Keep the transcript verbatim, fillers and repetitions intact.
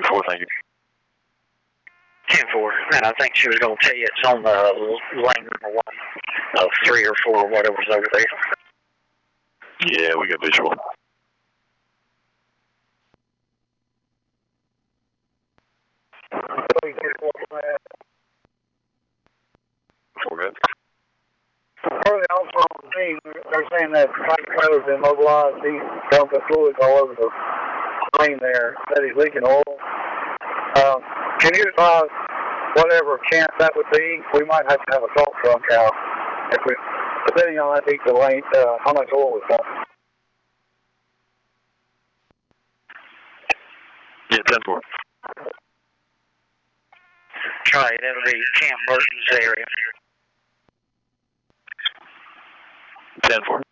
four, thank you. ten four, and I think she was going to tell you it's on the lane number one of three or four, whatever's over there. Yeah, we got visual. Four good. Early also on the scene, they're saying that pipe trailer's been mobilized. He's dumping fluids all over the lane there. That he's leaking oil. Um, can you advise whatever chance that would be? We might have to have a salt truck out if we, depending on how deep the lane, uh, how much oil was dumped. Yeah, ten four. Try it. That'll be Camp Burton's area. ten four.